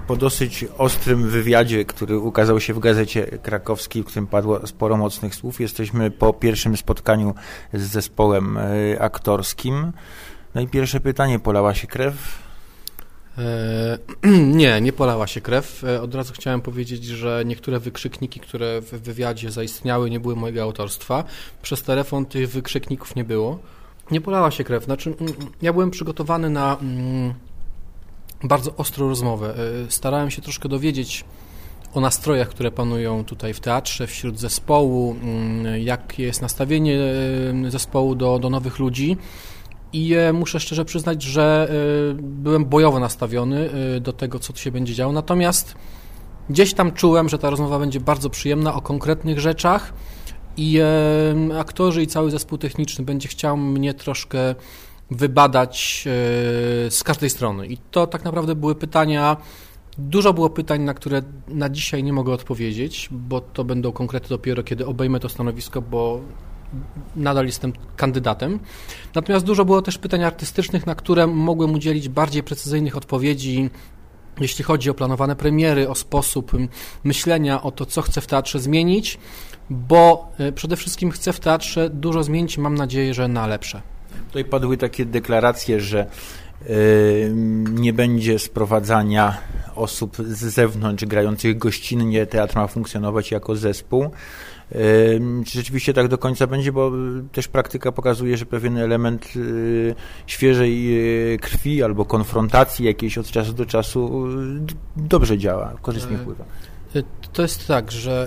Po dosyć ostrym wywiadzie, który ukazał się w Gazecie Krakowskiej, w którym padło sporo mocnych słów, jesteśmy po pierwszym spotkaniu z zespołem aktorskim. No i pierwsze pytanie, polała się krew? Nie polała się krew. Od razu chciałem powiedzieć, że niektóre wykrzykniki, które w wywiadzie zaistniały, nie były mojego autorstwa. Przez telefon tych wykrzykników nie było. Nie polała się krew. Znaczy, ja byłem przygotowany na bardzo ostrą rozmowę. Starałem się troszkę dowiedzieć o nastrojach, które panują tutaj w teatrze, wśród zespołu, jakie jest nastawienie zespołu do nowych ludzi. I muszę szczerze przyznać, że byłem bojowo nastawiony do tego, co tu się będzie działo. Natomiast gdzieś tam czułem, że ta rozmowa będzie bardzo przyjemna o konkretnych rzeczach i aktorzy i cały zespół techniczny będzie chciał mnie troszkę wybadać z każdej strony. I to tak naprawdę były pytania, dużo było pytań, na które na dzisiaj nie mogę odpowiedzieć, bo to będą konkrety dopiero, kiedy obejmę to stanowisko, bo nadal jestem kandydatem. Natomiast dużo było też pytań artystycznych, na które mogłem udzielić bardziej precyzyjnych odpowiedzi, jeśli chodzi o planowane premiery, o sposób myślenia, o to, co chcę w teatrze zmienić, bo przede wszystkim chcę w teatrze dużo zmienić, mam nadzieję, że na lepsze. Tutaj padły takie deklaracje, że nie będzie sprowadzania osób z zewnątrz grających gościnnie, teatr ma funkcjonować jako zespół. Czy rzeczywiście tak do końca będzie, bo też praktyka pokazuje, że pewien element świeżej krwi albo konfrontacji jakiejś od czasu do czasu dobrze działa, korzystnie wpływa. To jest tak, że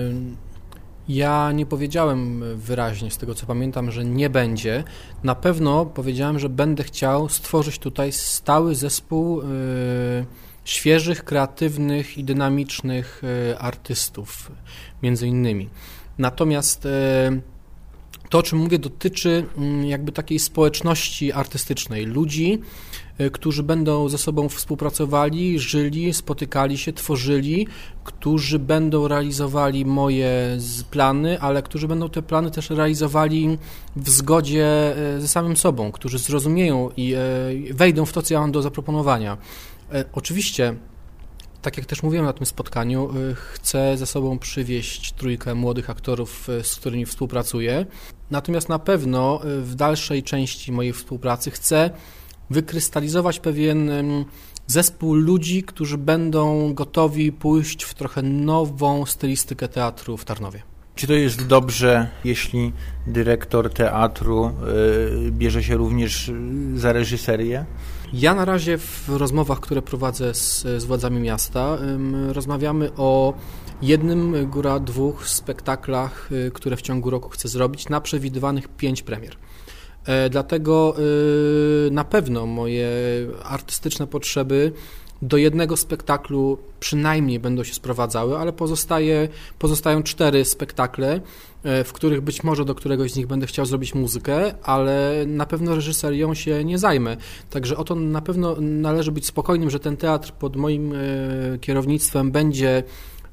ja nie powiedziałem wyraźnie, z tego co pamiętam, że nie będzie. Na pewno powiedziałem, że będę chciał stworzyć tutaj stały zespół świeżych, kreatywnych i dynamicznych artystów, między innymi. Natomiast to, o czym mówię, dotyczy jakby takiej społeczności artystycznej, ludzi, którzy będą ze sobą współpracowali, żyli, spotykali się, tworzyli, którzy będą realizowali moje plany, ale którzy będą te plany też realizowali w zgodzie ze samym sobą, którzy zrozumieją i wejdą w to, co ja mam do zaproponowania. Oczywiście, tak jak też mówiłem na tym spotkaniu, chcę ze sobą przywieźć trójkę młodych aktorów, z którymi współpracuję. Natomiast na pewno w dalszej części mojej współpracy chcę wykrystalizować pewien zespół ludzi, którzy będą gotowi pójść w trochę nową stylistykę teatru w Tarnowie. Czy to jest dobrze, jeśli dyrektor teatru bierze się również za reżyserię? Ja na razie w rozmowach, które prowadzę z władzami miasta, rozmawiamy o jednym, góra dwóch spektaklach, które w ciągu roku chcę zrobić na przewidywanych 5 premier. Dlatego na pewno moje artystyczne potrzeby do jednego spektaklu przynajmniej będą się sprowadzały, ale pozostają 4 spektakle, w których być może do któregoś z nich będę chciał zrobić muzykę, ale na pewno reżyserią się nie zajmę. Także o to na pewno należy być spokojnym, że ten teatr pod moim kierownictwem będzie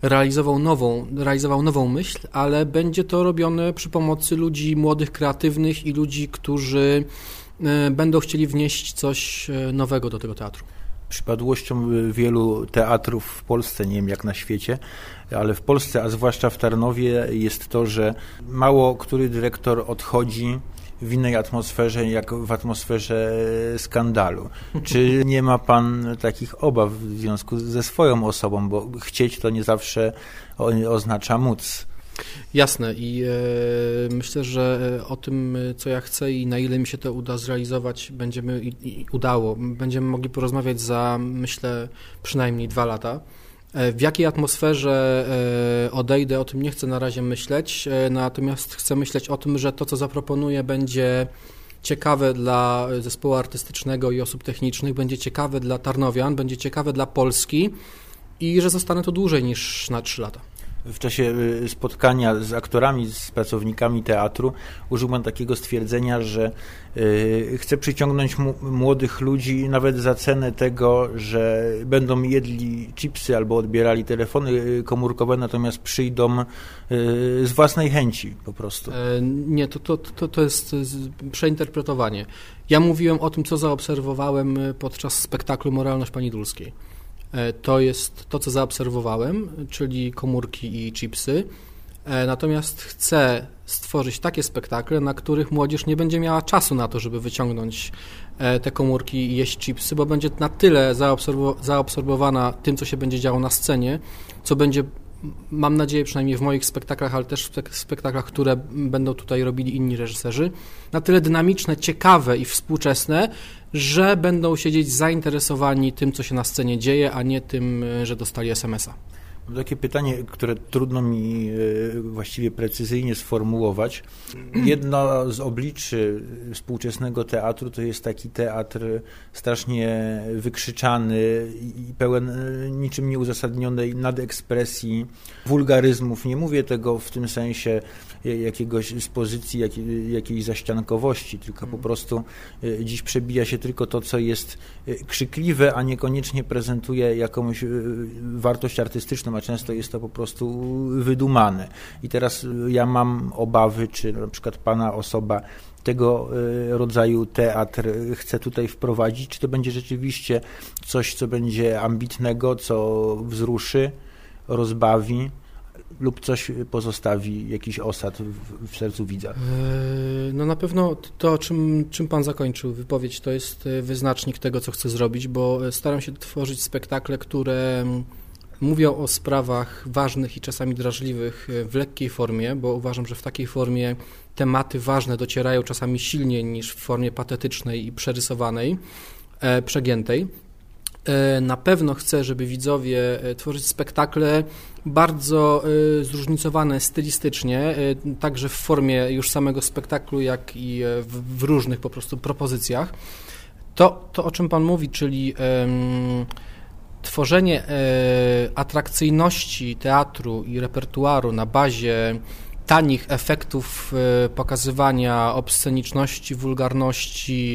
realizował nową myśl, ale będzie to robione przy pomocy ludzi młodych, kreatywnych i ludzi, którzy będą chcieli wnieść coś nowego do tego teatru. Przypadłością wielu teatrów w Polsce, nie wiem jak na świecie, ale w Polsce, a zwłaszcza w Tarnowie, jest to, że mało który dyrektor odchodzi w innej atmosferze, jak w atmosferze skandalu. Czy nie ma pan takich obaw w związku ze swoją osobą, bo chcieć to nie zawsze oznacza móc? Jasne i myślę, że o tym, co ja chcę i na ile mi się to uda zrealizować, będziemy mogli porozmawiać za, myślę, przynajmniej 2 lata. W jakiej atmosferze odejdę, o tym nie chcę na razie myśleć, natomiast chcę myśleć o tym, że to, co zaproponuję, będzie ciekawe dla zespołu artystycznego i osób technicznych, będzie ciekawe dla tarnowian, będzie ciekawe dla Polski i że zostanę tu dłużej niż na 3 lata. W czasie spotkania z aktorami, z pracownikami teatru użył pan takiego stwierdzenia, że chce przyciągnąć młodych ludzi nawet za cenę tego, że będą jedli chipsy albo odbierali telefony komórkowe, natomiast przyjdą z własnej chęci po prostu. Nie, to jest przeinterpretowanie. Ja mówiłem o tym, co zaobserwowałem podczas spektaklu Moralność Pani Dulskiej. to jest to, co zaobserwowałem, czyli komórki i chipsy. Natomiast chcę stworzyć takie spektakle, na których młodzież nie będzie miała czasu na to, żeby wyciągnąć te komórki i jeść chipsy, bo będzie na tyle zaabsorbowana tym, co się będzie działo na scenie, co będzie, mam nadzieję, przynajmniej w moich spektaklach, ale też w spektaklach, które będą tutaj robili inni reżyserzy, na tyle dynamiczne, ciekawe i współczesne, że będą siedzieć zainteresowani tym, co się na scenie dzieje, a nie tym, że dostali SMS-a. Mam takie pytanie, które trudno mi właściwie precyzyjnie sformułować. Jedno z obliczy współczesnego teatru to jest taki teatr strasznie wykrzyczany i pełen niczym nieuzasadnionej nadekspresji, wulgaryzmów. Nie mówię tego w tym sensie jakiegoś z pozycji jakiejś zaściankowości, tylko po prostu dziś przebija się tylko to, co jest krzykliwe, a niekoniecznie prezentuje jakąś wartość artystyczną, a często jest to po prostu wydumane. I teraz ja mam obawy, czy na przykład pana osoba tego rodzaju teatr chce tutaj wprowadzić, czy to będzie rzeczywiście coś, co będzie ambitnego, co wzruszy, rozbawi, lub coś pozostawi, jakiś osad w sercu widza? No na pewno to, czym pan zakończył wypowiedź, to jest wyznacznik tego, co chcę zrobić, bo staram się tworzyć spektakle, które mówią o sprawach ważnych i czasami drażliwych w lekkiej formie, bo uważam, że w takiej formie tematy ważne docierają czasami silniej niż w formie patetycznej i przerysowanej, przegiętej. Na pewno chcę, żeby widzowie tworzyć spektakle bardzo zróżnicowane stylistycznie, także w formie już samego spektaklu, jak i w różnych po prostu propozycjach. To o czym pan mówi, czyli tworzenie atrakcyjności teatru i repertuaru na bazie tanich efektów pokazywania obsceniczności, wulgarności,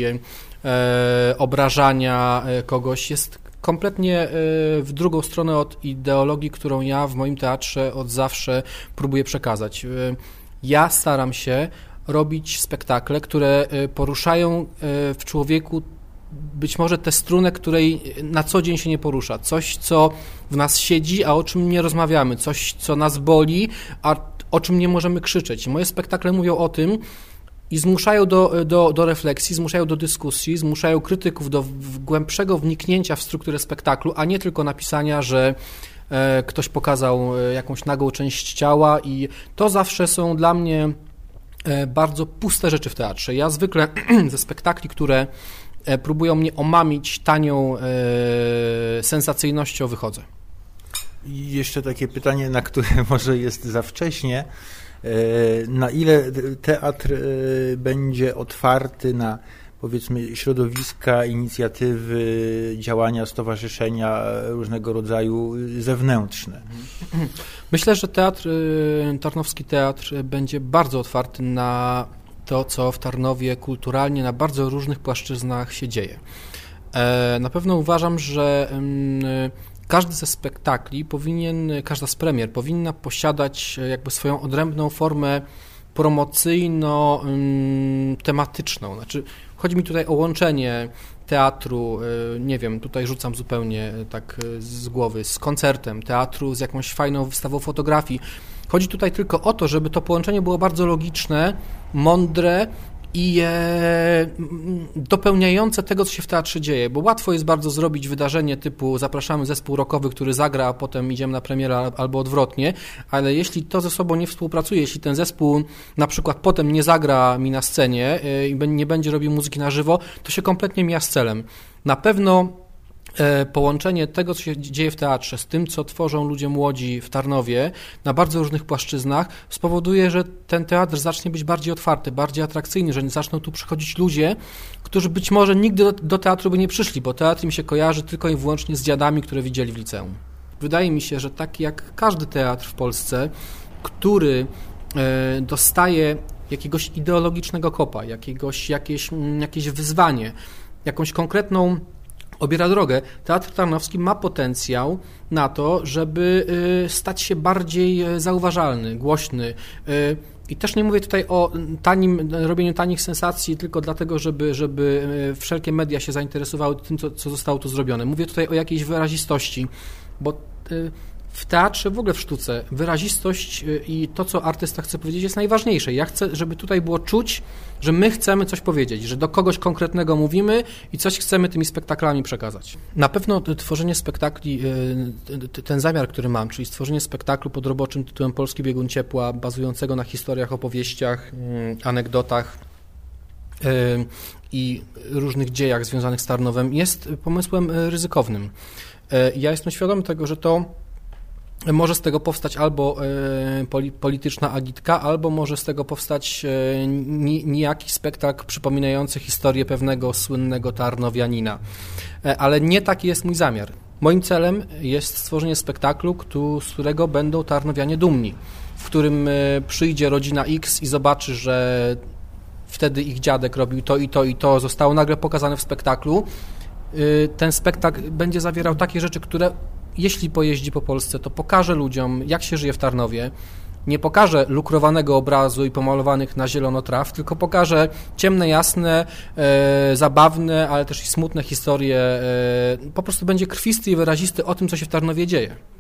obrażania kogoś jest kompletnie w drugą stronę od ideologii, którą ja w moim teatrze od zawsze próbuję przekazać. Ja staram się robić spektakle, które poruszają w człowieku być może tę strunę, której na co dzień się nie porusza. Coś, co w nas siedzi, a o czym nie rozmawiamy. Coś, co nas boli, a o czym nie możemy krzyczeć. Moje spektakle mówią o tym i zmuszają do refleksji, zmuszają do dyskusji, zmuszają krytyków do głębszego wniknięcia w strukturę spektaklu, a nie tylko napisania, że ktoś pokazał jakąś nagą część ciała i to zawsze są dla mnie bardzo puste rzeczy w teatrze. Ja zwykle ze spektakli, które próbują mnie omamić tanią sensacyjnością, wychodzę. I jeszcze takie pytanie, na które może jest za wcześnie. Na ile teatr będzie otwarty na, powiedzmy, środowiska, inicjatywy, działania, stowarzyszenia różnego rodzaju zewnętrzne? Myślę, że Tarnowski Teatr będzie bardzo otwarty na to, co w Tarnowie kulturalnie na bardzo różnych płaszczyznach się dzieje. Na pewno uważam, że każdy ze spektakli każda z premier powinna posiadać jakby swoją odrębną formę promocyjno-tematyczną. Znaczy, chodzi mi tutaj o łączenie teatru, nie wiem, tutaj rzucam zupełnie tak z głowy, z koncertem, teatru z jakąś fajną wystawą fotografii. Chodzi tutaj tylko o to, żeby to połączenie było bardzo logiczne, mądre i dopełniające tego, co się w teatrze dzieje, bo łatwo jest bardzo zrobić wydarzenie typu zapraszamy zespół rockowy, który zagra, a potem idziemy na premierę albo odwrotnie, ale jeśli to ze sobą nie współpracuje, jeśli ten zespół na przykład potem nie zagra mi na scenie i nie będzie robił muzyki na żywo, to się kompletnie mija z celem. Na pewno połączenie tego, co się dzieje w teatrze z tym, co tworzą ludzie młodzi w Tarnowie na bardzo różnych płaszczyznach spowoduje, że ten teatr zacznie być bardziej otwarty, bardziej atrakcyjny, że zaczną tu przychodzić ludzie, którzy być może nigdy do teatru by nie przyszli, bo teatr im się kojarzy tylko i wyłącznie z dziadami, które widzieli w liceum. Wydaje mi się, że tak jak każdy teatr w Polsce, który dostaje jakiegoś ideologicznego kopa, jakieś wyzwanie, jakąś konkretną obiera drogę. Teatr Tarnowski ma potencjał na to, żeby stać się bardziej zauważalny, głośny. I też nie mówię tutaj o robieniu tanich sensacji tylko dlatego, żeby wszelkie media się zainteresowały tym, co zostało tu zrobione. Mówię tutaj o jakiejś wyrazistości, bo w teatrze, w ogóle w sztuce, wyrazistość i to, co artysta chce powiedzieć, jest najważniejsze. Ja chcę, żeby tutaj było czuć, że my chcemy coś powiedzieć, że do kogoś konkretnego mówimy i coś chcemy tymi spektaklami przekazać. Na pewno tworzenie spektakli, ten zamiar, który mam, czyli stworzenie spektaklu pod roboczym tytułem Polski biegun ciepła, bazującego na historiach, opowieściach, anegdotach i różnych dziejach związanych z Tarnowem, jest pomysłem ryzykownym. Ja jestem świadomy tego, że to może z tego powstać albo polityczna agitka, albo może z tego powstać niejaki spektakl przypominający historię pewnego słynnego tarnowianina. Ale nie taki jest mój zamiar. Moim celem jest stworzenie spektaklu, z którego będą tarnowianie dumni, w którym przyjdzie rodzina X i zobaczy, że wtedy ich dziadek robił to i to i to, zostało nagle pokazane w spektaklu. Ten spektakl będzie zawierał takie rzeczy, które jeśli pojeździ po Polsce, to pokaże ludziom, jak się żyje w Tarnowie. Nie pokaże lukrowanego obrazu i pomalowanych na zielono traw, tylko pokaże ciemne, jasne, zabawne, ale też i smutne historie. Po prostu będzie krwisty i wyrazisty o tym, co się w Tarnowie dzieje.